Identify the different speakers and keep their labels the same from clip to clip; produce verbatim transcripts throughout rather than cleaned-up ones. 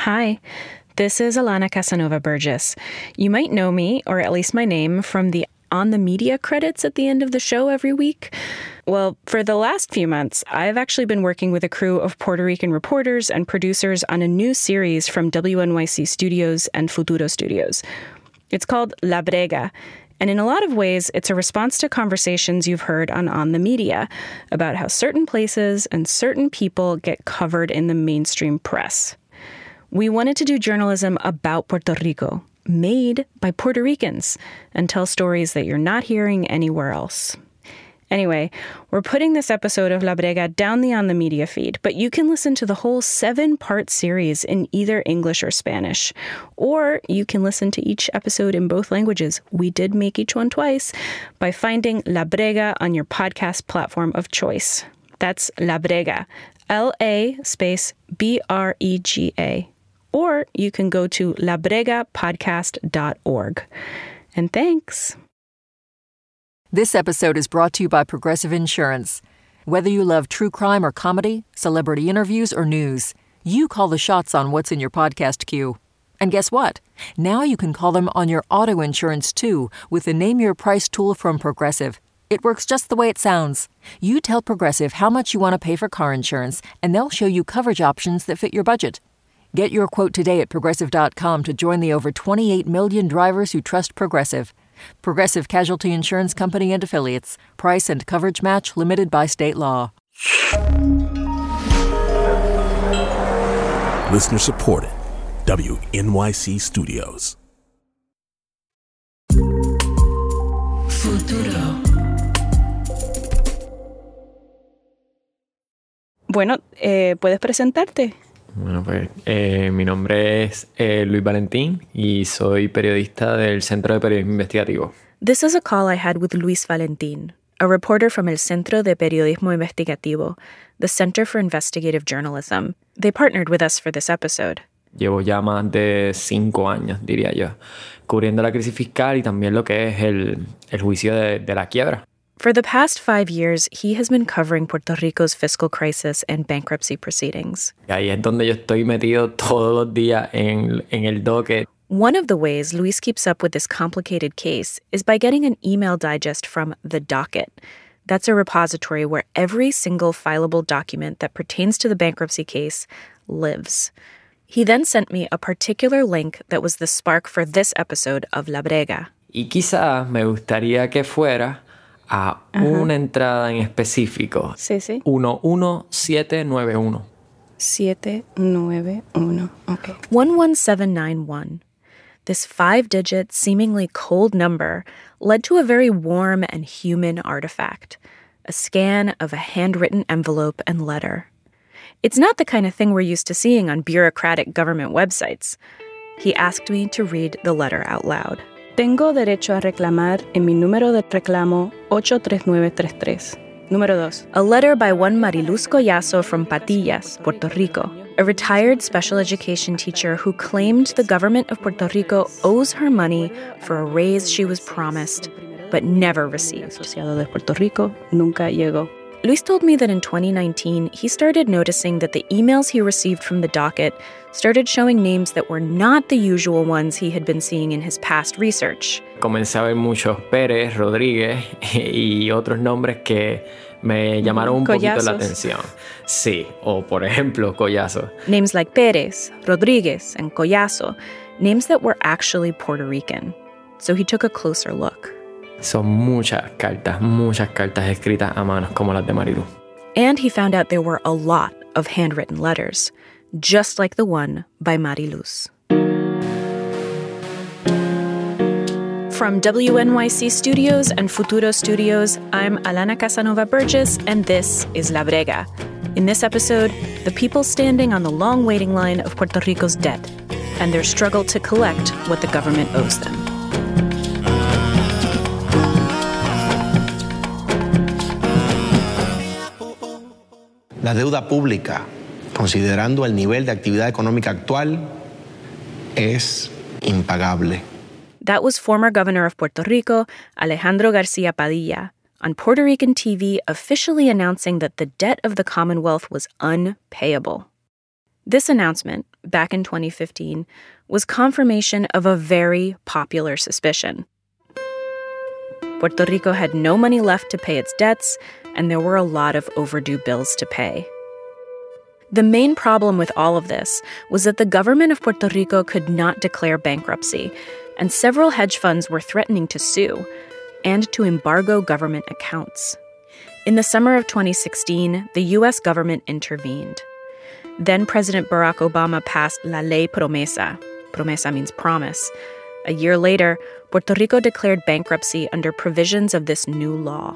Speaker 1: Hi, this is Alana Casanova Burgess. You might know me, or at least my name, from the On the Media credits at the end of the show every week. Well, for the last few months, I've actually been working with a crew of Puerto Rican reporters and producers on a new series from W N Y C Studios and Futuro Studios. It's called La Brega, and in a lot of ways, it's a response to conversations you've heard on On the Media about how certain places and certain people get covered in the mainstream press. We wanted to do journalism about Puerto Rico, made by Puerto Ricans, and tell stories that you're not hearing anywhere else. Anyway, we're putting this episode of La Brega down the On the Media feed, but you can listen to the whole seven-part series in either English or Spanish. Or you can listen to each episode in both languages. We did make each one twice by finding La Brega on your podcast platform of choice. That's La Brega, L A space B R E G A. Or you can go to la brega podcast dot org. And thanks.
Speaker 2: This episode is brought to you by Progressive Insurance. Whether you love true crime or comedy, celebrity interviews or news, you call the shots on what's in your podcast queue. And guess what? Now you can call them on your auto insurance too with the Name Your Price tool from Progressive. It works just the way it sounds. You tell Progressive how much you want to pay for car insurance, and they'll show you coverage options that fit your budget. Get your quote today at Progressive dot com to join the over twenty-eight million drivers who trust Progressive. Progressive Casualty Insurance Company and Affiliates. Price and coverage match limited by state law.
Speaker 3: Listener supported. W N Y C Studios.
Speaker 1: Futuro. Bueno, eh, ¿puedes presentarte?
Speaker 4: Bueno, pues eh, mi nombre es eh, Luis Valentín y soy periodista del Centro de Periodismo Investigativo.
Speaker 1: This is a call I had with Luis Valentín, a reporter from El Centro de Periodismo Investigativo, the Center for Investigative Journalism. They partnered with us for this episode.
Speaker 4: Llevo ya más de cinco años, diría yo, cubriendo la crisis fiscal y también lo que es el, el juicio de, de la quiebra.
Speaker 1: For the past five years, he has been covering Puerto Rico's fiscal crisis and bankruptcy proceedings.
Speaker 4: Y ahí es donde yo estoy metido todos los días en, en el docket.
Speaker 1: One of the ways Luis keeps up with this complicated case is by getting an email digest from The Docket. That's a repository where every single fileable document that pertains to the bankruptcy case lives. He then sent me a particular link that was the spark for this episode of La Brega.
Speaker 4: Y quizás me gustaría que fuera a uh-huh. una entrada en específico.
Speaker 1: Sí, sí.
Speaker 4: uno uno siete nueve uno.
Speaker 1: siete nueve uno. Okay. one one seven nine one. This five-digit, seemingly cold number led to a very warm and human artifact, a scan of a handwritten envelope and letter. It's not the kind of thing we're used to seeing on bureaucratic government websites. He asked me to read the letter out loud. Tengo derecho a reclamar en mi número de reclamo ocho tres nueve tres tres. Número dos. A letter by one Mariluz Collazo from Patillas, Puerto Rico, a retired special education teacher who claimed the government of Puerto Rico owes her money for a raise she was promised, but never received. Asociado de Puerto Rico nunca llegó. Luis told me that in twenty nineteen, he started noticing that the emails he received from the docket started showing names that were not the usual ones he had been seeing in his past research.
Speaker 4: Comencé a ver muchos Pérez, Rodríguez y otros nombres que me llamaron un poquito la atención. Sí, o por ejemplo, Collazo.
Speaker 1: Names like Pérez, Rodríguez, and Collazo, names that were actually Puerto Rican. So he took a closer look.
Speaker 4: Son muchas cartas, muchas cartas escritas a manos como las de Mariluz.
Speaker 1: And he found out there were a lot of handwritten letters, just like the one by Mariluz. From W N Y C Studios and Futuro Studios, I'm Alana Casanova Burgess, and this is La Brega. In this episode, the people standing on the long waiting line of Puerto Rico's debt and their struggle to collect what the government owes them.
Speaker 5: La deuda pública, considerando el nivel de actividad económica actual, es impagable.
Speaker 1: That was former governor of Puerto Rico, Alejandro Garcia Padilla, on Puerto Rican T V officially announcing that the debt of the Commonwealth was unpayable. This announcement, back in twenty fifteen was confirmation of a very popular suspicion. Puerto Rico had no money left to pay its debts, and there were a lot of overdue bills to pay. The main problem with all of this was that the government of Puerto Rico could not declare bankruptcy, and several hedge funds were threatening to sue and to embargo government accounts. In the summer of twenty sixteen, the U S government intervened. Then President Barack Obama passed La Ley Promesa. Promesa means promise. A year later, Puerto Rico declared bankruptcy under provisions of this new law.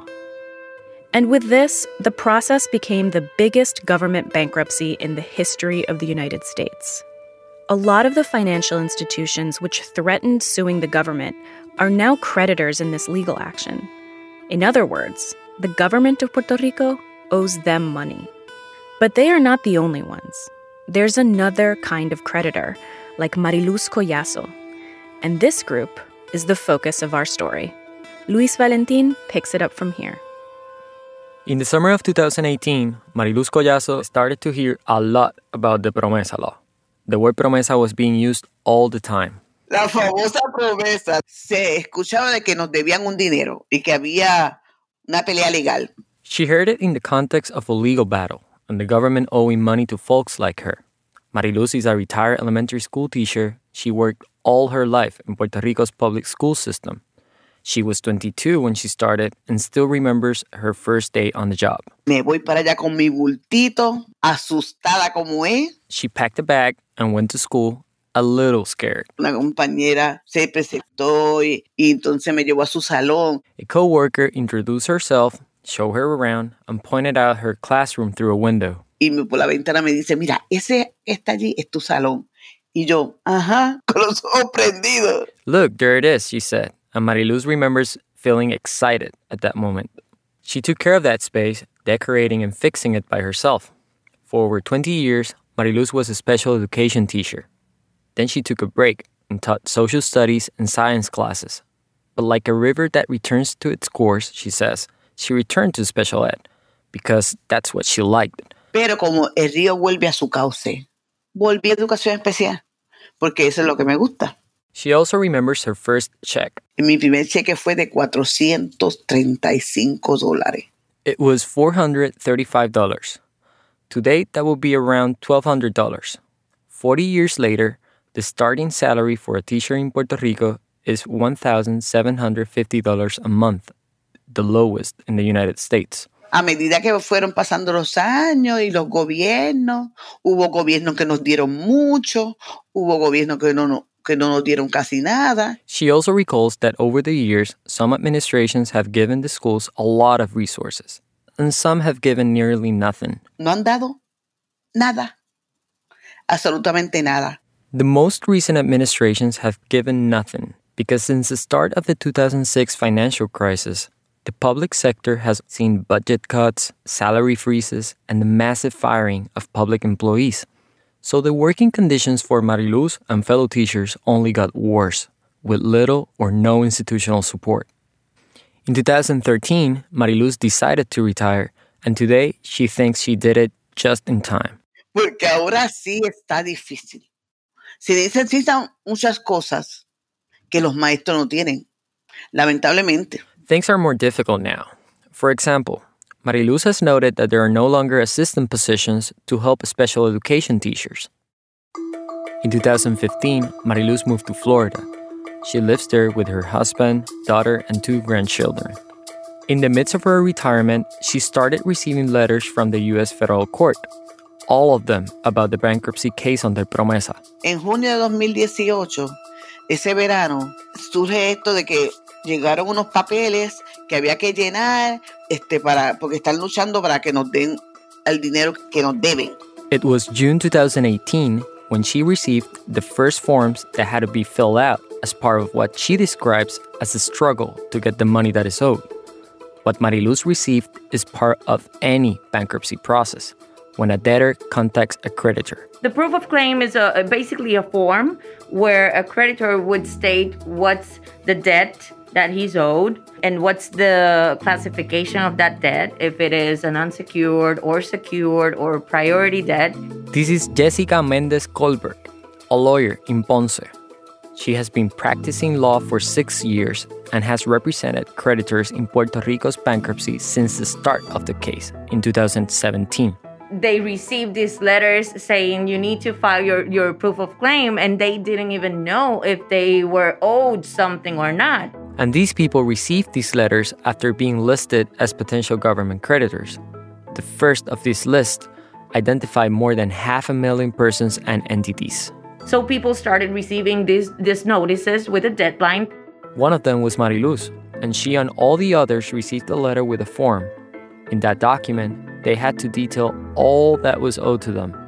Speaker 1: And with this, the process became the biggest government bankruptcy in the history of the United States. A lot of the financial institutions which threatened suing the government are now creditors in this legal action. In other words, the government of Puerto Rico owes them money. But they are not the only ones. There's another kind of creditor, like Mariluz Collazo. And this group is the focus of our story. Luis Valentin picks it up from here.
Speaker 4: In the summer of two thousand eighteen, Mariluz Collazo started to hear a lot about the Promesa law. The word promesa was being used all the time.
Speaker 6: La famosa promesa. Se escuchaba de que nos debían un dinero y que había una pelea legal.
Speaker 4: She heard it in the context of a legal battle and the government owing money to folks like her. Mariluz is a retired elementary school teacher. She worked all her life in Puerto Rico's public school system. She was twenty-two when she started and still remembers her first day on the job.
Speaker 6: Me voy para allá con mi bultito, asustada como es.
Speaker 4: She packed a bag and went to school a little scared.
Speaker 6: Una compañera se presentó y, y entonces me llevó a su salón.
Speaker 4: A co-worker introduced herself, showed her around, and pointed out her classroom through a window.
Speaker 6: Y por la ventana me dice, mira, ese está allí, es tu salón. Y yo, ajá, con los ojos prendidos.
Speaker 4: Look, there it is, she said. And Mariluz remembers feeling excited at that moment. She took care of that space, decorating and fixing it by herself. For over twenty years, Mariluz was a special education teacher. Then she took a break and taught social studies and science classes. But like a river that returns to its course, she says, she returned to special ed because that's what she liked.
Speaker 6: Pero como el río vuelve a su cauce, volví a educación especial, porque eso es lo que me gusta.
Speaker 4: She also remembers her first check.
Speaker 6: Mi primer cheque fue de cuatrocientos treinta y cinco dólares.
Speaker 4: It was four hundred thirty-five dollars. Today, that would be around twelve hundred dollars. forty years later, the starting salary for a teacher in Puerto Rico is one thousand seven hundred fifty dollars a month, the lowest in the United States.
Speaker 6: A medida que fueron pasando los años y los gobiernos, hubo gobiernos que nos dieron mucho, hubo gobiernos que no, no, que no nos dieron casi nada.
Speaker 4: She also recalls that over the years, some administrations have given the schools a lot of resources, and some have given nearly nothing.
Speaker 6: No han dado nada, absolutamente nada.
Speaker 4: The most recent administrations have given nothing because since the start of the two thousand six financial crisis, the public sector has seen budget cuts, salary freezes, and the massive firing of public employees. So the working conditions for Mariluz and fellow teachers only got worse, with little or no institutional support. In two thousand thirteen, Mariluz decided to retire, and today she thinks she did it just in time.
Speaker 6: Porque ahora sí está difícil. Se necesitan muchas cosas que los maestros no tienen, lamentablemente.
Speaker 4: Things are more difficult now. For example, Mariluz has noted that there are no longer assistant positions to help special education teachers. In two thousand fifteen, Mariluz moved to Florida. She lives there with her husband, daughter, and two grandchildren. In the midst of her retirement, she started receiving letters from the U S federal court, all of them about the bankruptcy case under Promesa.
Speaker 6: En junio de dos mil dieciocho, ese verano, surge esto de que llegaron unos papeles que había que llenar este, para, porque están luchando para que nos den el dinero que nos deben.
Speaker 4: It was June two thousand eighteen when she received the first forms that had to be filled out as part of what she describes as a struggle to get the money that is owed. What Mariluz received is part of any bankruptcy process when a debtor contacts a creditor.
Speaker 7: The proof of claim is a, basically a form where a creditor would state what's the debt that he's owed and what's the classification of that debt, if it is an unsecured or secured or priority debt.
Speaker 4: This is Jessica Mendez Colberg, a lawyer in Ponce. She has been practicing law for six years and has represented creditors in Puerto Rico's bankruptcy since the start of the case in two thousand seventeen.
Speaker 7: They received these letters saying you need to file your, your proof of claim, and they didn't even know if they were owed something or not.
Speaker 4: And these people received these letters after being listed as potential government creditors. The first of this list identified more than half a million persons and entities.
Speaker 7: So people started receiving these, these notices with a deadline.
Speaker 4: One of them was Mariluz, and she and all the others received a letter with a form. In that document, they had to detail all that was owed to them.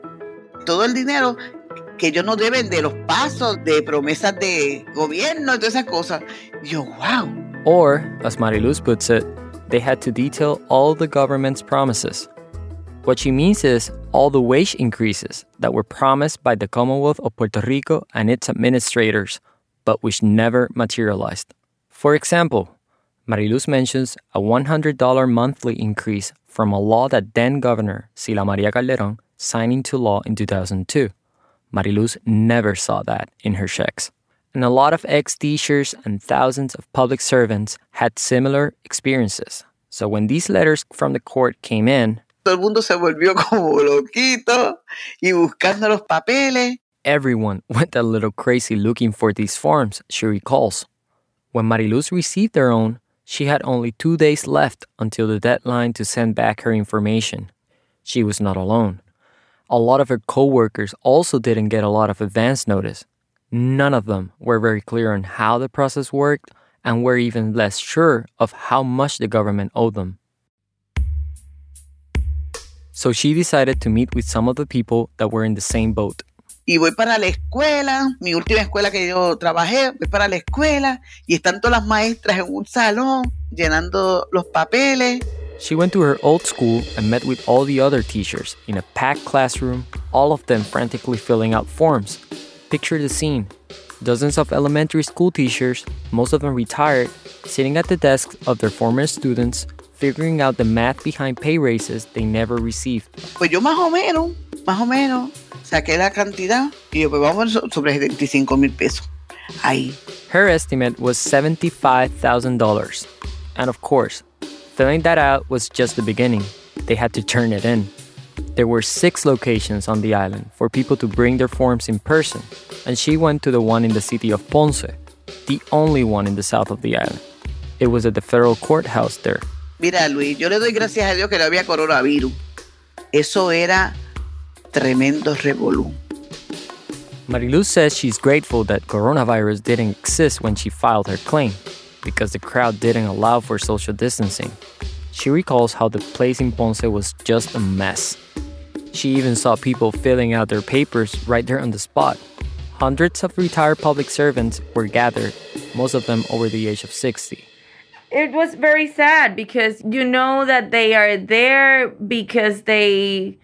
Speaker 6: Todo el dinero que ellos no deben de los pasos, de promesas de gobierno, y todas esas cosas. Yo, wow.
Speaker 4: Or, as Mariluz puts it, they had to detail all the government's promises. What she means is all the wage increases that were promised by the Commonwealth of Puerto Rico and its administrators, but which never materialized. For example, Mariluz mentions a one hundred dollars monthly increase from a law that then-Governor Sila Maria Calderón signed into law in two thousand two. Mariluz never saw that in her checks. And a lot of ex-teachers and thousands of public servants had similar experiences. So when these letters from the court came in,
Speaker 6: todo el mundo se volvió como loquito y buscando los papeles.
Speaker 4: Everyone went a little crazy looking for these forms, she recalls. When Mariluz received her own, she had only two days left until the deadline to send back her information. She was not alone. A lot of her co-workers also didn't get a lot of advance notice. None of them were very clear on how the process worked and were even less sure of how much the government owed them. So she decided to meet with some of the people that were in the same boat.
Speaker 6: Y voy para la escuela, mi última escuela que yo trabajé, voy para la escuela y están todas las maestras en un salón llenando los papeles.
Speaker 4: She went to her old school and met with all the other teachers in a packed classroom, all of them frantically filling out forms. Picture the scene. Dozens of elementary school teachers, most of them retired, sitting at the desks of their former students, figuring out the math behind pay raises they never received.
Speaker 6: Pues yo más o menos, más o menos, saqué la cantidad y yo pues vamos sobre setenta y cinco mil pesos. Ahí.
Speaker 4: Her estimate was seventy-five thousand dollars. And of course, filling that out was just the beginning. They had to turn it in. There were six locations on the island for people to bring their forms in person, and she went to the one in the city of Ponce, the only one in the south of the island. It was at the federal courthouse there.
Speaker 6: Mira, Luis, yo le doy gracias a Dios que no había coronavirus. Eso era tremendo revolú.
Speaker 4: Mariluz says she's grateful that coronavirus didn't exist when she filed her claim, because the crowd didn't allow for social distancing. She recalls how the place in Ponce was just a mess. She even saw people filling out their papers right there on the spot. Hundreds of retired public servants were gathered, most of them over the age of sixty.
Speaker 7: It was very sad because you know that they are there because they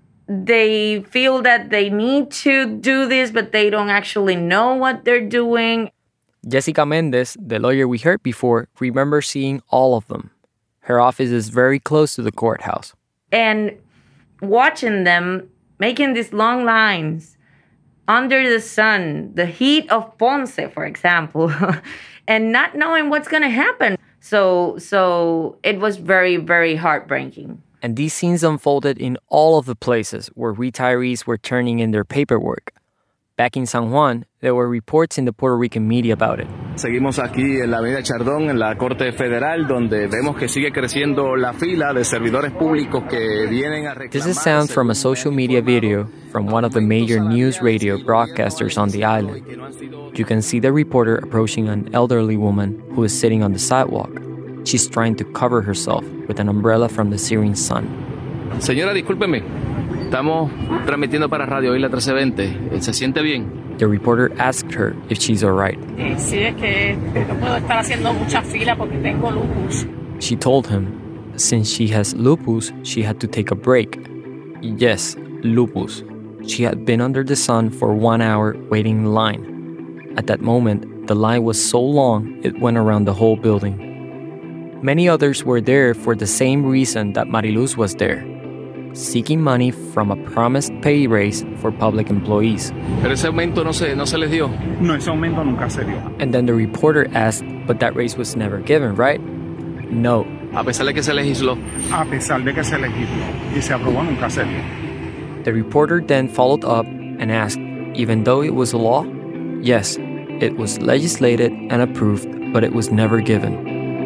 Speaker 7: they feel that they need to do this, but they don't actually know what they're doing.
Speaker 4: Jessica Mendez, the lawyer we heard before, remembers seeing all of them. Her office is very close to the courthouse.
Speaker 7: And watching them making these long lines under the sun, the heat of Ponce, for example, and not knowing what's going to happen. So, so it was very, very heartbreaking.
Speaker 4: And these scenes unfolded in all of the places where retirees were turning in their paperwork. Back in San Juan, there were reports in the Puerto Rican media about it.
Speaker 8: Seguimos aquí en la Avenida Chardón, en la Corte Federal, donde vemos que sigue creciendo la fila de servidores públicos que vienen a reclamar.
Speaker 4: This is sound from a social media video from one of the major news radio broadcasters on the island. You can see the reporter approaching an elderly woman who is sitting on the sidewalk. She's trying to cover herself with an umbrella from the searing sun.
Speaker 8: Señora, discúlpeme. Estamos transmitiendo para Radio Isla trece veinte. ¿Se siente bien?
Speaker 4: The reporter asked her if she's all right.
Speaker 9: Sí, es que no puedo estar haciendo mucha fila porque tengo lupus.
Speaker 4: She told him, since she has lupus, she had to take a break. Yes, lupus. She had been under the sun for one hour waiting in line. At that moment, the line was so long it went around the whole building. Many others were there for the same reason that Mariluz was there, seeking money from a promised pay raise for public employees.
Speaker 8: Pero ese aumento no se, no se les dio.
Speaker 10: No, ese aumento nunca se dio.
Speaker 4: And then the reporter asked, but that raise was never given, right? No.
Speaker 8: A pesar de que se legisló.
Speaker 10: A pesar de que se legisló y se aprobó, nunca se dio.
Speaker 4: The reporter then followed up and asked, even though it was a law? Yes, it was legislated and approved, but it was never given.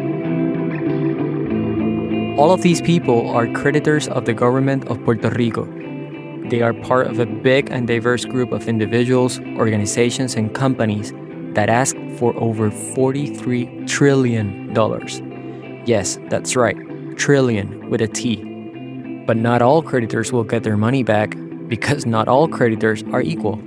Speaker 4: All of these people are creditors of the government of Puerto Rico. They are part of a big and diverse group of individuals, organizations, and companies that ask for over forty-three trillion dollars. Yes, that's right, trillion with a T. But not all creditors will get their money back because not all creditors are equal.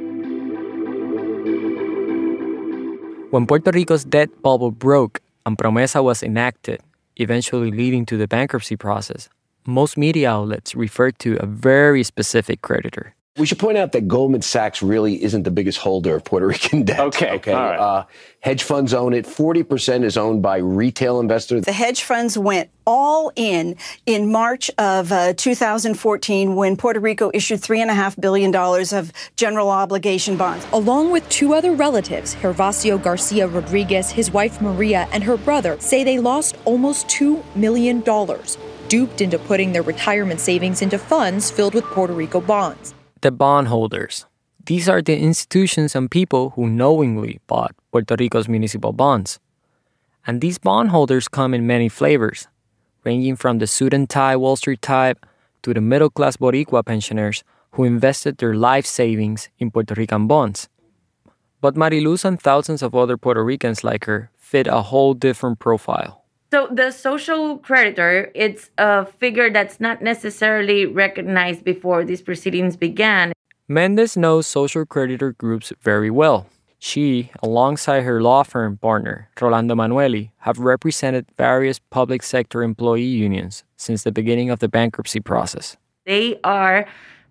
Speaker 4: When Puerto Rico's debt bubble broke and Promesa was enacted, eventually leading to the bankruptcy process, most media outlets referred to a very specific creditor.
Speaker 11: We should point out that Goldman Sachs really isn't the biggest holder of Puerto Rican debt.
Speaker 12: Okay,
Speaker 11: okay.
Speaker 12: All right.
Speaker 11: Uh, hedge funds own it. forty percent is owned by retail investors.
Speaker 13: The hedge funds went all in in March of uh, two thousand fourteen when Puerto Rico issued three point five billion dollars of general obligation bonds.
Speaker 14: Along with two other relatives, Gervasio Garcia Rodriguez, his wife Maria, and her brother, say they lost almost two million dollars, duped into putting their retirement savings into funds filled with Puerto Rico bonds.
Speaker 4: The bondholders. These are the institutions and people who knowingly bought Puerto Rico's municipal bonds. And these bondholders come in many flavors, ranging from the suit and tie Wall Street type to the middle-class Boricua pensioners who invested their life savings in Puerto Rican bonds. But Mariluz and thousands of other Puerto Ricans like her fit a whole different profile.
Speaker 7: So the social creditor, it's a figure that's not necessarily recognized before these proceedings began.
Speaker 4: Mendez knows social creditor groups very well. She, alongside her law firm partner, Rolando Manueli, have represented various public sector employee unions since the beginning of the bankruptcy process.
Speaker 7: They are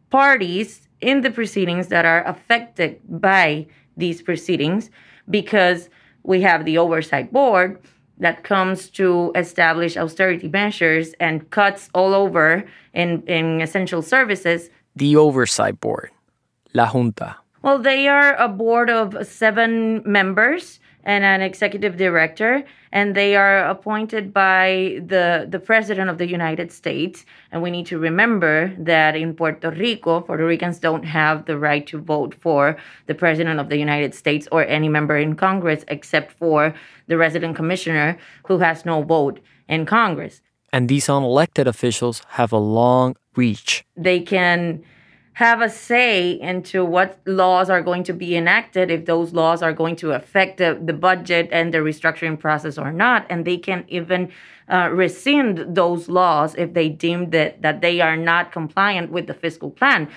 Speaker 7: parties in the proceedings that are affected by these proceedings because we have the oversight board that comes to establish austerity measures and cuts all over in, in essential services.
Speaker 4: The Oversight Board, La Junta.
Speaker 7: Well, they are a board of seven members and an executive director, and they are appointed by the, the President of the United States. And we need to remember that in Puerto Rico, Puerto Ricans don't have the right to vote for the President of the United States or any member in Congress except for the resident commissioner who has no vote in Congress.
Speaker 4: And these unelected officials have a long reach.
Speaker 7: They can have a say into what laws are going to be enacted, if those laws are going to affect the, the budget and the restructuring process or not. And they can even uh, rescind those laws if they deem that, that they are not compliant with the fiscal plan.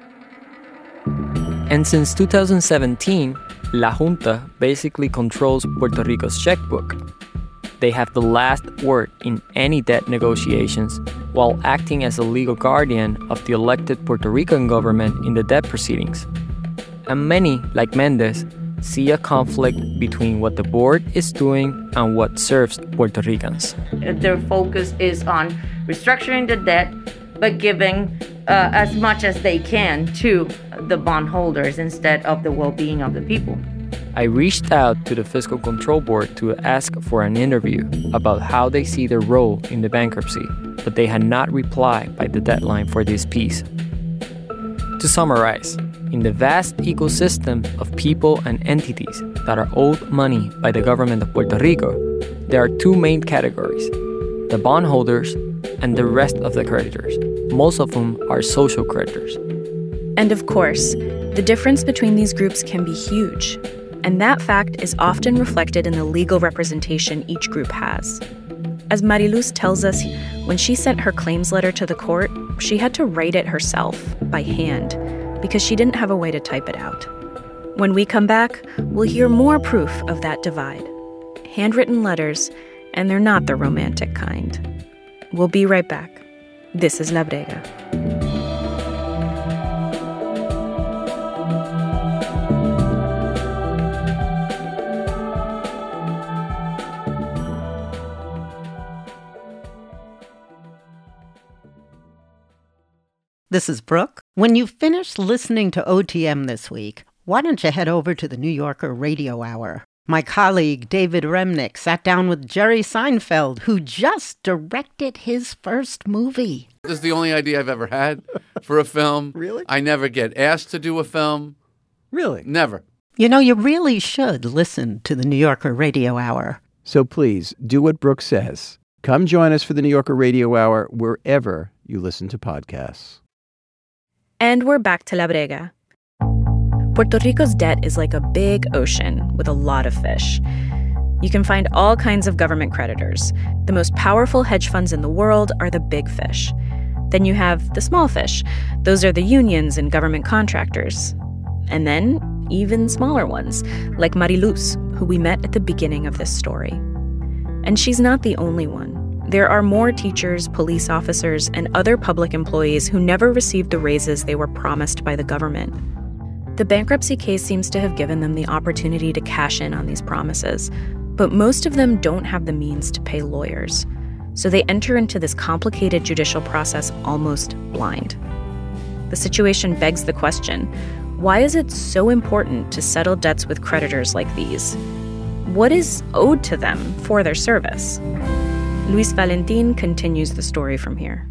Speaker 4: And since two thousand seventeen, La Junta basically controls Puerto Rico's checkbook. They have the last word in any debt negotiations while acting as a legal guardian of the elected Puerto Rican government in the debt proceedings. And many, like Mendez, see a conflict between what the board is doing and what serves Puerto Ricans.
Speaker 7: Their focus is on restructuring the debt, but giving uh, as much as they can to the bondholders instead of the well-being of the people.
Speaker 4: I reached out to the Fiscal Control Board to ask for an interview about how they see their role in the bankruptcy, but they had not replied by the deadline for this piece. To summarize, in the vast ecosystem of people and entities that are owed money by the government of Puerto Rico, there are two main categories: the bondholders and the rest of the creditors, most of whom are social creditors.
Speaker 1: And of course, the difference between these groups can be huge. And that fact is often reflected in the legal representation each group has. As Mariluz tells us, when she sent her claims letter to the court, she had to write it herself, by hand, because she didn't have a way to type it out. When we come back, we'll hear more proof of that divide. Handwritten letters, and they're not the romantic kind. We'll be right back. This is La Brega.
Speaker 12: this is Brooke. When you finish listening to O T M this week, why don't you head over to the New Yorker Radio Hour? My colleague David Remnick sat down with Jerry Seinfeld, who just directed his first movie.
Speaker 15: This is the only idea I've ever had for a film.
Speaker 16: Really?
Speaker 15: I never get asked to do a film.
Speaker 16: Really?
Speaker 15: Never.
Speaker 12: You know, you really should listen to the New Yorker Radio Hour.
Speaker 16: So please, do what Brooke says. Come join us for the New Yorker Radio Hour wherever you listen to podcasts.
Speaker 1: And we're back to La Brega. Puerto Rico's debt is like a big ocean with a lot of fish. You can find all kinds of government creditors. The most powerful hedge funds in the world are the big fish. Then you have the small fish. Those are the unions and government contractors. And then even smaller ones, like Mariluz, who we met at the beginning of this story. And she's not the only one. There are more teachers, police officers, and other public employees who never received the raises they were promised by the government. The bankruptcy case seems to have given them the opportunity to cash in on these promises, but most of them don't have the means to pay lawyers. So they enter into this complicated judicial process almost blind. The situation begs the question, why is it so important to settle debts with creditors like these? What is owed to them for their service? Luis Valentin continues the story from here.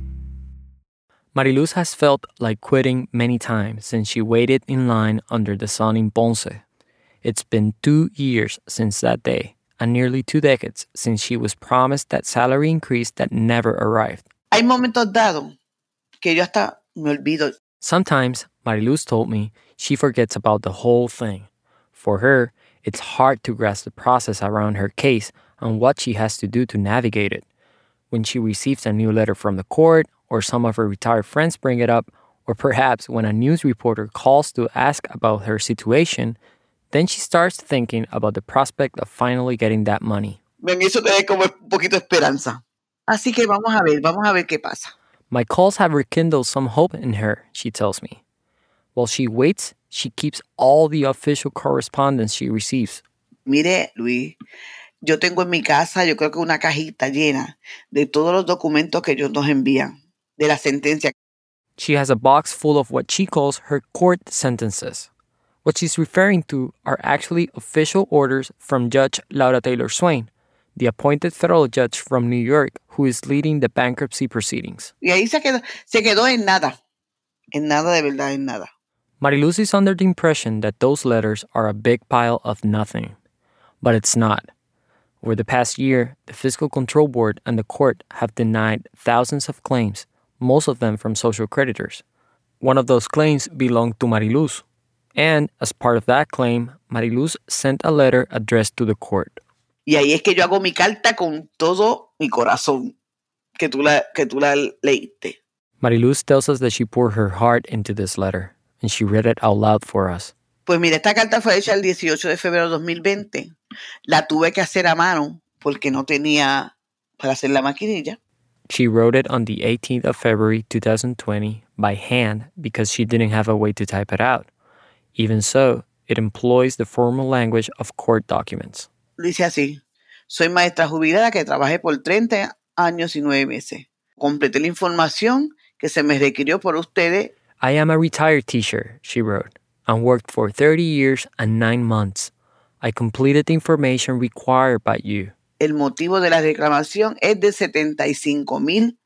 Speaker 4: Mariluz has felt like quitting many times since she waited in line under the sun in Ponce. It's been two years since that day, and nearly two decades since she was promised that salary increase that never arrived.
Speaker 6: Hay momentos dados que yo hasta me olvido.
Speaker 4: Sometimes, Mariluz told me, she forgets about the whole thing. For her, it's hard to grasp the process around her case and what she has to do to navigate it. When she receives a new letter from the court, or some of her retired friends bring it up, or perhaps when a news reporter calls to ask about her situation, then she starts thinking about the prospect of finally getting that money.
Speaker 6: Ven, eso te da como un poquito de esperanza. Así que vamos a ver, vamos a ver qué pasa.
Speaker 4: My calls have rekindled some hope in her, she tells me. While she waits, she keeps all the official correspondence she receives.
Speaker 6: Mire, Luis, yo tengo en mi casa, yo creo que una cajita llena de todos los documentos que ellos nos envían, de la sentencia.
Speaker 4: She has a box full of what she calls her court sentences. What she's referring to are actually official orders from Judge Laura Taylor Swain, the appointed federal judge from New York who is leading the bankruptcy proceedings.
Speaker 6: Y ahí se quedó, se quedó en nada. En nada, de verdad, en nada.
Speaker 4: Mariluz is under the impression that those letters are a big pile of nothing. But it's not. Over the past year, the Fiscal Control Board and the court have denied thousands of claims, most of them from social creditors. One of those claims belonged to Mariluz. And as part of that claim, Mariluz sent a letter addressed to the court.
Speaker 6: Y ahí es que yo hago mi carta con todo mi corazón, que tú la, que tú la leíste.
Speaker 4: Mariluz tells us that she poured her heart into this letter, and she read it out loud for us.
Speaker 6: Pues mira, esta carta fue hecha el dieciocho de febrero de dos mil veinte. La tuve que hacer a mano porque no tenía para hacer la maquinilla.
Speaker 4: She wrote it on the eighteenth of February twenty twenty by hand because she didn't have a way to type it out. Even so, it employs the formal language of court documents.
Speaker 6: Dice así: soy maestra jubilada que trabajé por treinta años y nueve meses. Completé la información que se me requirió por ustedes.
Speaker 4: I am a retired teacher, she wrote, and worked for thirty years and nine months. I completed the information required by you.
Speaker 6: El motivo de la reclamación es de setenta y cinco mil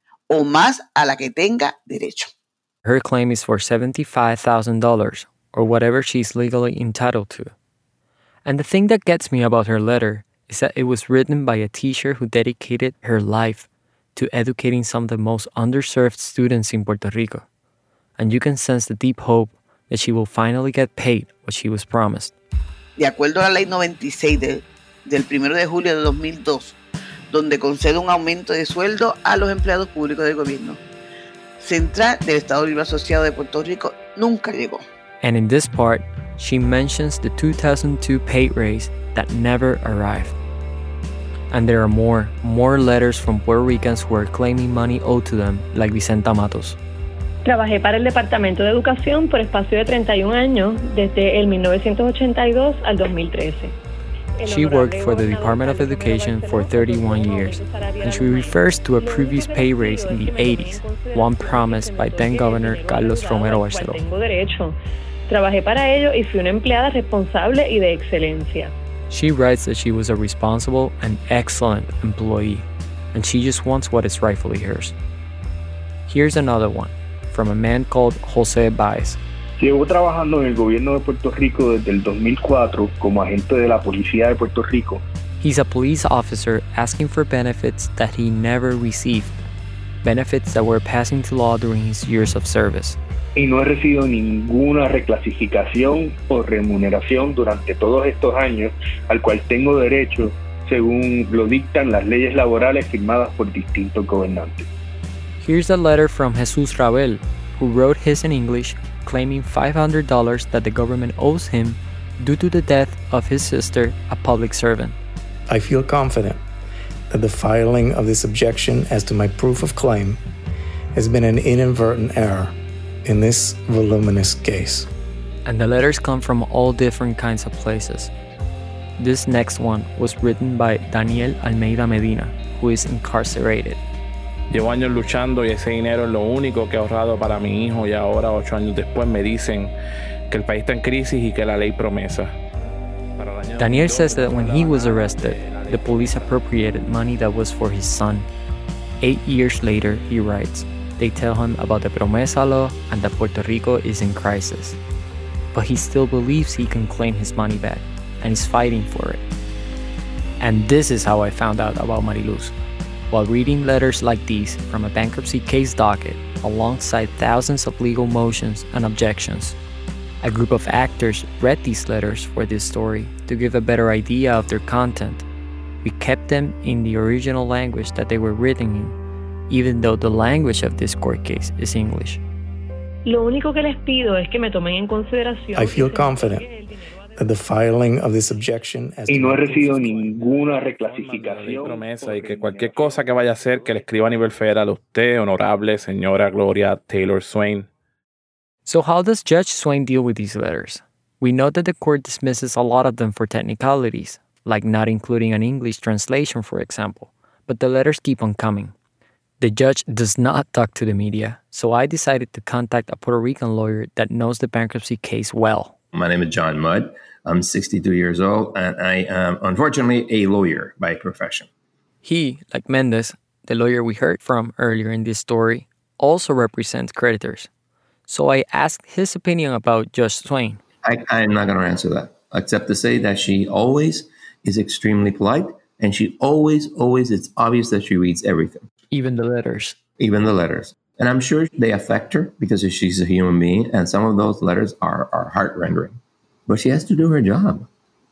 Speaker 6: o más a la que tenga derecho.
Speaker 4: Her claim is for seventy-five thousand dollars, or whatever she's legally entitled to. And the thing that gets me about her letter is that it was written by a teacher who dedicated her life to educating some of the most underserved students in Puerto Rico. And you can sense the deep hope that she will finally get paid what she was promised.
Speaker 6: De acuerdo a la ley noventa y seis de, del primero de julio de dos mil dos, donde concede un aumento de sueldo a los empleados públicos del gobierno central del Estado Libre Asociado de Puerto Rico, nunca llegó.
Speaker 4: And in this part, she mentions the two thousand two pay raise that never arrived. And there are more, more letters from Puerto Ricans who are claiming money owed to them, like Vicenta Matos.
Speaker 17: Trabajé para el Departamento de Educación por espacio de treinta y un años, desde el mil novecientos ochenta y dos al dos mil trece.
Speaker 4: She worked for the Department of Education for thirty-one years, and she refers to a previous pay raise in the eighties, one promised by then-Governor Carlos Romero Barceló.
Speaker 17: Trabajé para ello y fui una empleada responsable y de excelencia.
Speaker 4: She writes that she was a responsible and excellent employee, and she just wants what is rightfully hers. Here's another one, from a man called José Báez.
Speaker 18: Llevo trabajando en el gobierno de Puerto Rico desde el dos mil cuatro como agente de la Policía de Puerto Rico.
Speaker 4: He's a police officer asking for benefits that he never received, benefits that were passed into law during his years of service.
Speaker 18: Y no he recibido ninguna reclasificación o remuneración durante todos estos años al cual tengo derecho según lo dictan las leyes laborales firmadas por distintos gobernantes.
Speaker 4: Here's a letter from Jesús Rabel, who wrote his in English, claiming five hundred dollars that the government owes him due to the death of his sister, a public servant.
Speaker 19: I feel confident that the filing of this objection as to my proof of claim has been an inadvertent error in this voluminous case.
Speaker 4: And the letters come from all different kinds of places. This next one was written by Daniel Almeida Medina, who is incarcerated.
Speaker 8: Llevo años luchando y ese dinero es lo único que he ahorrado para mi hijo y ahora, ocho años después, me dicen que el país está en crisis y que la ley promesa.
Speaker 4: Daniel says that when he was arrested, the police appropriated money that was for his son. Eight years later, he writes, they tell him about the Promesa law and that Puerto Rico is in crisis. But he still believes he can claim his money back, and is fighting for it. And this is how I found out about Mariluz. While reading letters like these from a bankruptcy case docket, alongside thousands of legal motions and objections. A group of actors read these letters for this story to give a better idea of their content. We kept them in the original language that they were written in, even though the language of this court case is English.
Speaker 17: Lo único que les pido es que me tomen en consideración.
Speaker 19: I feel confident that the filing of this objection as
Speaker 18: y no he recibido ninguna reclasificación.
Speaker 8: Promesa y que cualquier cosa que vaya a hacer que le escriba a nivel federal a usted, honorable señora Gloria Taylor Swain.
Speaker 4: So how does Judge Swain deal with these letters? We know that the court dismisses a lot of them for technicalities, like not including an English translation, for example, but the letters keep on coming. The judge does not talk to the media, so I decided to contact a Puerto Rican lawyer that knows the bankruptcy case well.
Speaker 20: My name is John Mudd. I'm sixty-two years old, and I am, unfortunately, a lawyer by profession.
Speaker 4: He, like Mendez, the lawyer we heard from earlier in this story, also represents creditors. So I asked his opinion about Judge Swain.
Speaker 20: I, I'm not going to answer that, except to say that she always is extremely polite, and she always, always, it's obvious that she reads everything.
Speaker 4: Even the letters.
Speaker 20: Even the letters. And I'm sure they affect her because she's a human being, and some of those letters are, are heart-rending. But she has to do her job.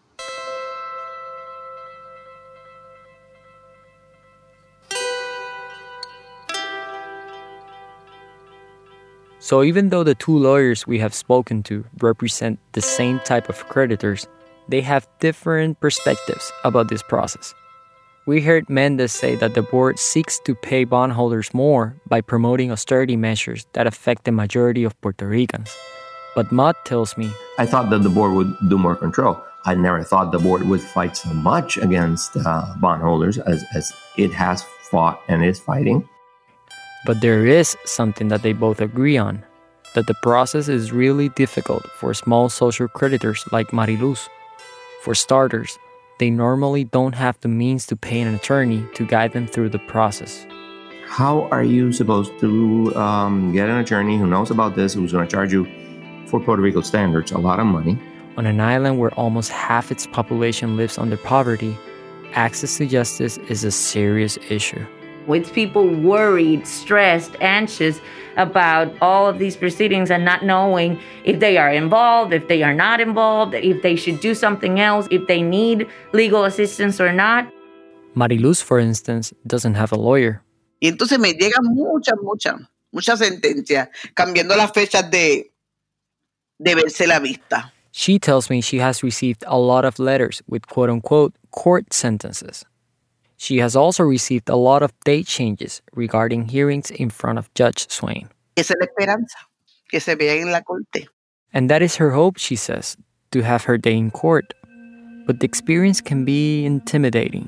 Speaker 4: So even though the two lawyers we have spoken to represent the same type of creditors, they have different perspectives about this process. We heard Mendez say that the board seeks to pay bondholders more by promoting austerity measures that affect the majority of Puerto Ricans. But Mudd tells me,
Speaker 20: I thought that the board would do more control. I never thought the board would fight so much against uh, bondholders as, as it has fought and is fighting.
Speaker 4: But there is something that they both agree on, that the process is really difficult for small social creditors like Mariluz. For starters, they normally don't have the means to pay an attorney to guide them through the process.
Speaker 20: How are you supposed to um, get an attorney who knows about this, who's going to charge you, for Puerto Rico standards, a lot of money?
Speaker 4: On an island where almost half its population lives under poverty, access to justice is a serious issue.
Speaker 7: With people worried, stressed, anxious about all of these proceedings and not knowing if they are involved, if they are not involved, if they should do something else, if they need legal assistance or not.
Speaker 4: Mariluz, for instance, doesn't have a lawyer.
Speaker 6: Y entonces me llegan muchas, muchas, muchas sentencias, cambiando las fechas de, de verse la vista.
Speaker 4: She tells me she has received a lot of letters with quote-unquote court sentences. She has also received a lot of date changes regarding hearings in front of Judge Swain.
Speaker 6: Esa es la esperanza, que se vea en la corte.
Speaker 4: And that is her hope, she says, to have her day in court. but the experience can be intimidating.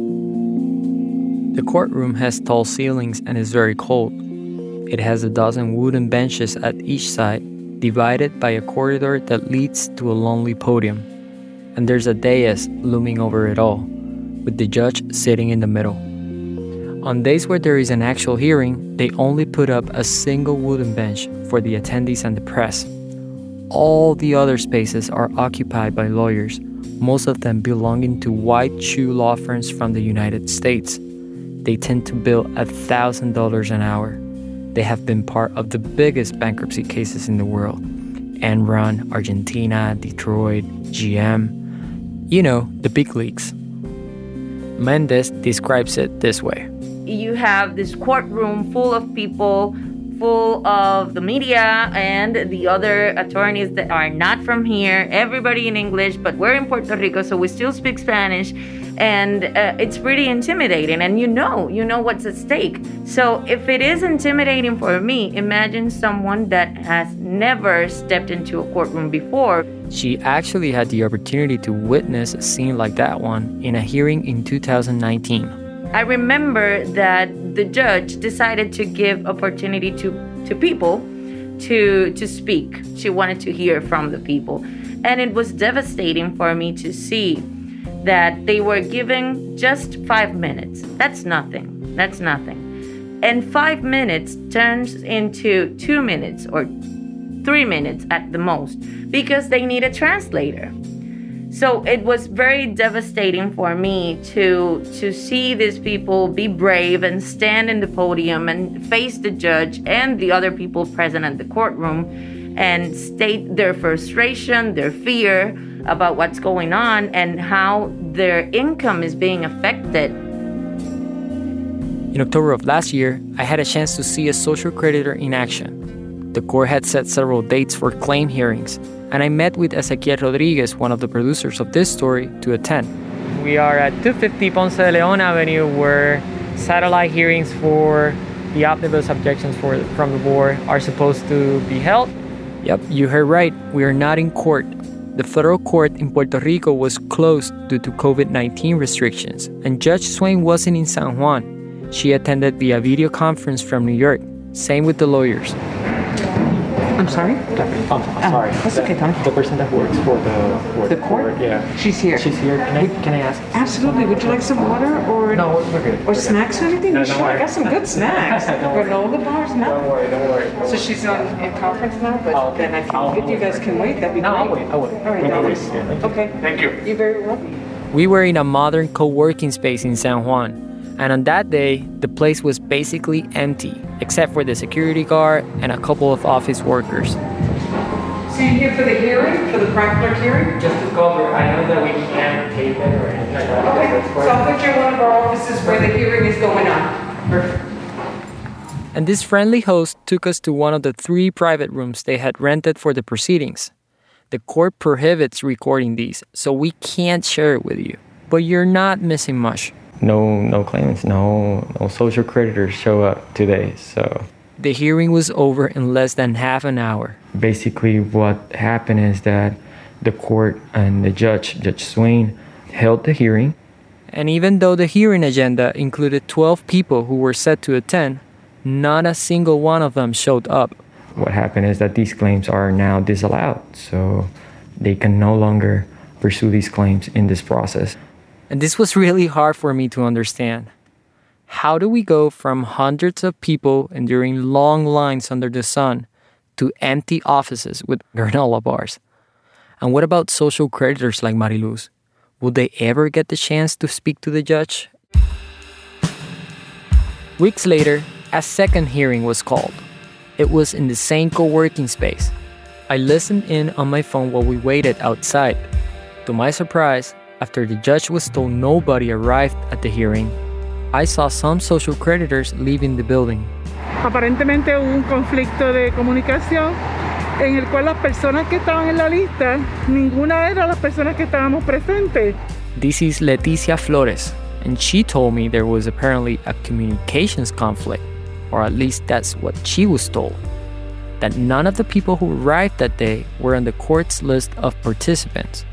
Speaker 4: The courtroom has tall ceilings and is very cold. It has a dozen wooden benches at each side, divided by a corridor that leads to a lonely podium. And there's a dais looming over it all, with the judge sitting in the middle. On days where there is an actual hearing, they only put up a single wooden bench for the attendees and the press. All the other spaces are occupied by lawyers, most of them belonging to white shoe law firms from the United States. They tend to bill one thousand dollars an hour. They have been part of the biggest bankruptcy cases in the world. Enron, Argentina, Detroit, G M. You know, the big leagues. Mendez describes it this way.
Speaker 7: You have this courtroom full of people, full of the media and the other attorneys that are not from here, everybody in English, but we're in Puerto Rico, so we still speak Spanish. And uh, it's pretty intimidating, and you know, you know what's at stake. So if it is intimidating for me, imagine someone that has never stepped into a courtroom before.
Speaker 4: She actually had the opportunity to witness a scene like that one in a hearing in two thousand nineteen.
Speaker 7: I remember that the judge decided to give opportunity to, to people to, to speak. She wanted to hear from the people. And it was devastating for me to see that they were giving just five minutes. That's nothing. That's nothing. And five minutes turns into two minutes or three minutes at the most because they need a translator. So it was very devastating for me to, to see these people be brave and stand in the podium and face the judge and the other people present at the courtroom and state their frustration, their fear about what's going on and how their income is being affected.
Speaker 4: In October of last year, I had a chance to see a social creditor in action. The court had set several dates for claim hearings, and I met with Ezequiel Rodriguez, one of the producers of this story, to attend. We are at two fifty Ponce de Leon Avenue, where satellite hearings for the omnibus objections for, from the board are supposed to be held. Yep, you heard right. We are not in court. The federal court in Puerto Rico was closed due to covid nineteen restrictions, and Judge Swain wasn't in San Juan. She attended via video conference from New York. Same with the lawyers.
Speaker 21: I'm sorry?
Speaker 4: I'm, I'm sorry.
Speaker 21: Uh, that's okay, Tommy.
Speaker 4: The person that works for the, for
Speaker 21: the court?
Speaker 4: court? Yeah.
Speaker 21: She's here.
Speaker 4: She's here. Can I, can I ask?
Speaker 21: Absolutely. Would you like some water or
Speaker 4: no? We're good.
Speaker 21: Or
Speaker 4: we're
Speaker 21: snacks
Speaker 4: good.
Speaker 21: or anything?
Speaker 4: No,
Speaker 21: You
Speaker 4: don't
Speaker 21: sure?
Speaker 4: worry.
Speaker 21: I got some good snacks. Granola bars, no?
Speaker 4: Don't worry. Don't worry. Don't
Speaker 21: so she's on in conference now, but
Speaker 4: oh, okay.
Speaker 21: then I can.
Speaker 4: I'll,
Speaker 21: if you guys can wait, that'd be
Speaker 4: no,
Speaker 21: great.
Speaker 4: I'll wait. I'll wait.
Speaker 21: All right, darling. Okay.
Speaker 4: Thank you.
Speaker 21: You're very welcome.
Speaker 4: We were in a modern co-working space in San Juan, and on that day, the place was basically empty, except for the security guard and a couple of office workers.
Speaker 21: So you're here for the hearing, for the Brackler hearing?
Speaker 4: Just to cover, I know that we can't tape it or anything like that.
Speaker 21: Okay, so I'll put you in one of our offices where the hearing is going on. Perfect.
Speaker 4: And this friendly host took us to one of the three private rooms they had rented for the proceedings. The court prohibits recording these, so we can't share it with you. But you're not missing much. No, no claimants, no, no social creditors show up today, so... The hearing was over in less than half an hour. Basically, what happened is that the court and the judge, Judge Swain, held the hearing. And even though the hearing agenda included twelve people who were set to attend, not a single one of them showed up. What happened is that these claims are now disallowed, so they can no longer pursue these claims in this process. And this was really hard for me to understand. How do we go from hundreds of people enduring long lines under the sun to empty offices with granola bars? And what about social creditors like Mariluz? Would they ever get the chance to speak to the judge? Weeks later, a second hearing was called. It was in the same co-working space. I listened in on my phone while we waited outside. To my surprise, after the judge was told nobody arrived at the hearing, I saw some social creditors leaving the building.
Speaker 22: Aparentemente hubo un conflicto de comunicación en el cual las personas que estaban en la lista, ninguna era las personas que estábamos presentes.
Speaker 4: This is Leticia Flores, and she told me there was apparently a communications conflict, or at least that's what she was told, that none of the people who arrived that day were on the court's list of participants.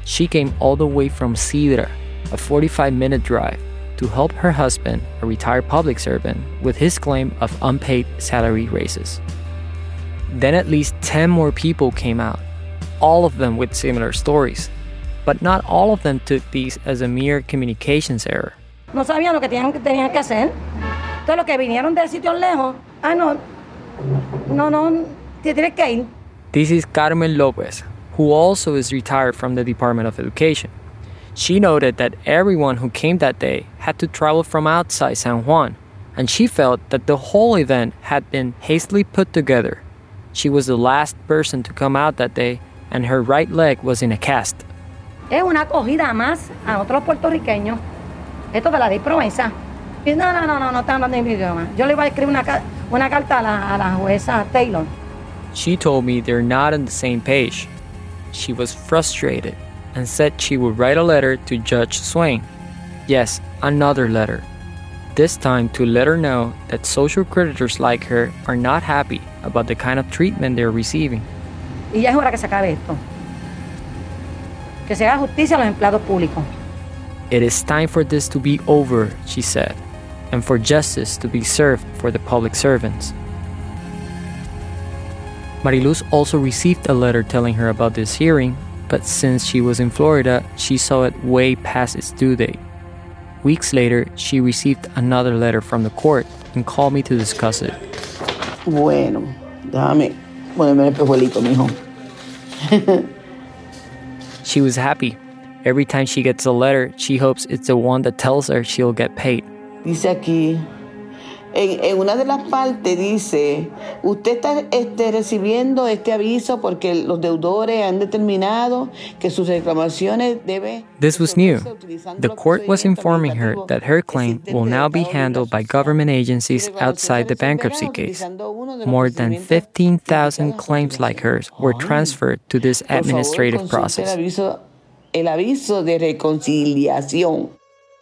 Speaker 4: she came all the way from Sidra, a forty-five minute drive, to help her husband, a retired public servant, with his claim of unpaid salary raises. Then at least ten more people came out, all of them with similar stories. But not all of them took these as a mere communications error.
Speaker 2: No sabían lo que tenían, tenían que hacer. Todos los que vinieron de sitios lejos, ah, no, no, no, te tienes que ir.
Speaker 4: This is Carmen Lopez, who also is retired from the Department of Education. She noted that everyone who came that day had to travel from outside San Juan, and she felt that the whole event had been hastily put together. She was the last person to come out that day, and her right leg was in a cast.
Speaker 2: Es una acogida más a otros puertorriqueños. Esto de la ley promesa. Y no, no, no, no, no está hablando en mi idioma. Yo le voy a escribir una, una carta a la, a la jueza Taylor.
Speaker 4: She told me they're not on the same page. She was frustrated and said she would write a letter to Judge Swain. Yes, another letter. This time to let her know that social creditors like her are not happy about the kind of treatment they're receiving.
Speaker 2: Y ya es hora que se acabe esto. Que se haga justicia a los empleados públicos.
Speaker 4: It is time for this to be over, she said, and for justice to be served for the public servants. Mariluz also received a letter telling her about this hearing, but since she was in Florida, she saw it way past its due date. Weeks later, she received another letter from the court and called me to discuss it.
Speaker 6: Bueno, déjame ponerme el espejuelito, mijo.
Speaker 4: She was happy. Every time she gets a letter, she hopes it's the one that tells her she'll get paid.
Speaker 6: Dice aquí, en, en una de las partes dice, usted está este, recibiendo este aviso porque los deudores han determinado que sus reclamaciones deben...
Speaker 4: This was new. The court was informing her that her claim will now be handled by government agencies outside the bankruptcy case. More than fifteen thousand claims like hers were transferred to this administrative process.
Speaker 6: El aviso de reconciliación.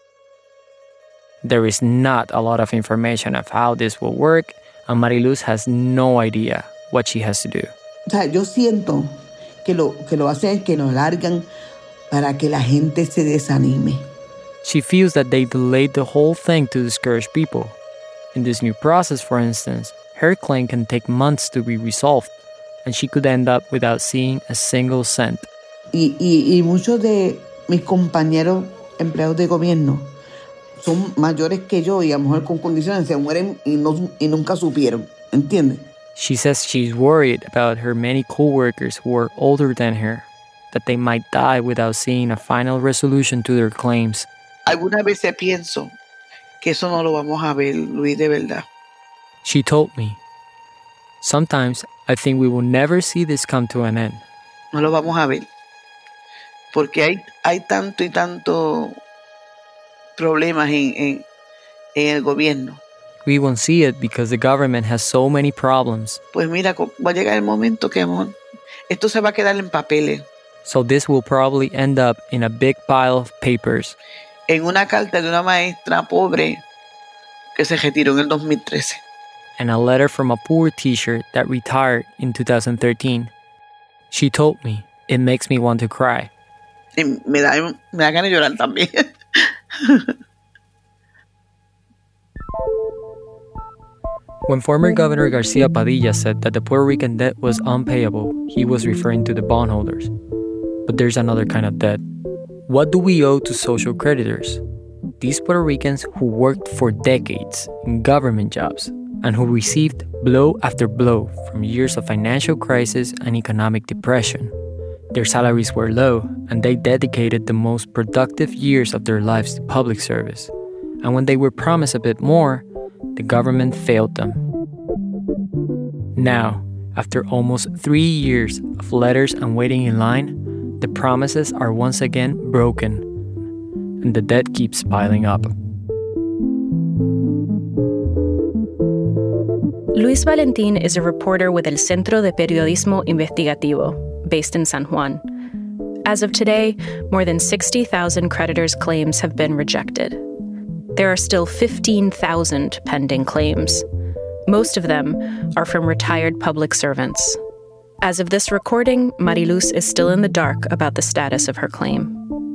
Speaker 4: There is not a lot of information of how this will work, and Mariluz has no idea what she has to do.
Speaker 6: O sea, yo siento que lo que lo hacen es que nos largan para que la gente se desanime.
Speaker 4: She feels that they delayed the whole thing to discourage people. In this new process, for instance, her claim can take months to be resolved, and she could end up without seeing a single cent.
Speaker 6: Y, y, y muchos de mis compañeros empleados de gobierno son mayores que yo y a lo mejor con condiciones se mueren y, no, y nunca supieron, ¿entiendes?
Speaker 4: She says she's worried about her many co-workers who are older than her, that they might die without seeing a final resolution to their claims.
Speaker 6: Algunas veces pienso que eso no lo vamos a ver, Luis, de verdad.
Speaker 4: She told me, sometimes I think we will never see this come to an end.
Speaker 6: No lo vamos a ver. Porque hay, hay tanto y tanto problemas en, en, en el gobierno.
Speaker 4: We won't see it because the government has so many problems.
Speaker 6: Pues mira, va a llegar el momento que amor, esto se va a quedar en papeles.
Speaker 4: So this will probably end up in a big pile of papers.
Speaker 6: En una carta de una maestra pobre que se retiró en el dos mil trece.
Speaker 4: And a letter from a poor teacher that retired in two thousand thirteen. She told me, it makes me want to cry.
Speaker 6: Y me da, me da ganas de llorar también.
Speaker 4: When former Governor Garcia Padilla said that the Puerto Rican debt was unpayable, he was referring to the bondholders. But there's another kind of debt. What do we owe to social creditors? These Puerto Ricans who worked for decades in government jobs and who received blow after blow from years of financial crisis and economic depression. Their salaries were low, and they dedicated the most productive years of their lives to public service. And when they were promised a bit more, the government failed them. Now, after almost three years of letters and waiting in line, the promises are once again broken, and the debt keeps piling up.
Speaker 1: Luis Valentin is a reporter with El Centro de Periodismo Investigativo, based in San Juan. As of today, more than sixty thousand creditors' claims have been rejected. There are still fifteen thousand pending claims. Most of them are from retired public servants. As of this recording, Mariluz is still in the dark about the status of her claim.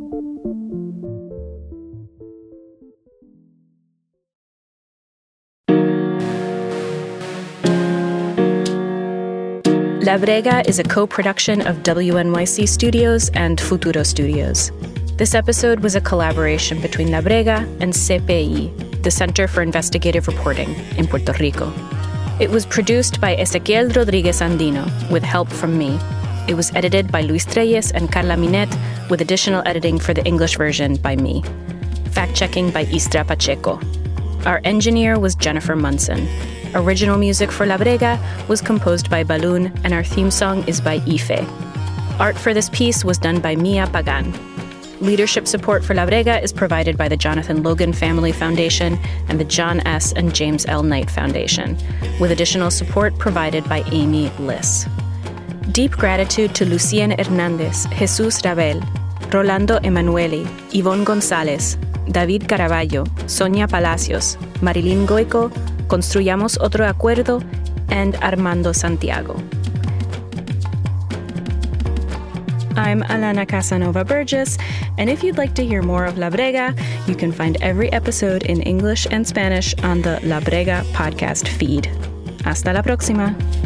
Speaker 1: La Brega is a co-production of W N Y C Studios and Futuro Studios. This episode was a collaboration between La Brega and C P I, the Center for Investigative Reporting in Puerto Rico. It was produced by Ezequiel Rodriguez Andino, with help from me. It was edited by Luis Treyes and Carla Minet, with additional editing for the English version by me. Fact-checking by Istra Pacheco. Our engineer was Jennifer Munson. Original music for La Brega was composed by Balloon, and our theme song is by Ife. Art for this piece was done by Mia Pagan. Leadership support for La Brega is provided by the Jonathan Logan Family Foundation and the John S. and James L. Knight Foundation, with additional support provided by Amy Liss. Deep gratitude to Lucien Hernandez, Jesus Rabel, Rolando Emanueli, Yvonne Gonzalez, David Caraballo, Sonia Palacios, Marilyn Goico, Construyamos Otro Acuerdo, and Armando Santiago. I'm Alana Casanova Burgess, and if you'd like to hear more of La Brega, you can find every episode in English and Spanish on the La Brega podcast feed. Hasta la próxima.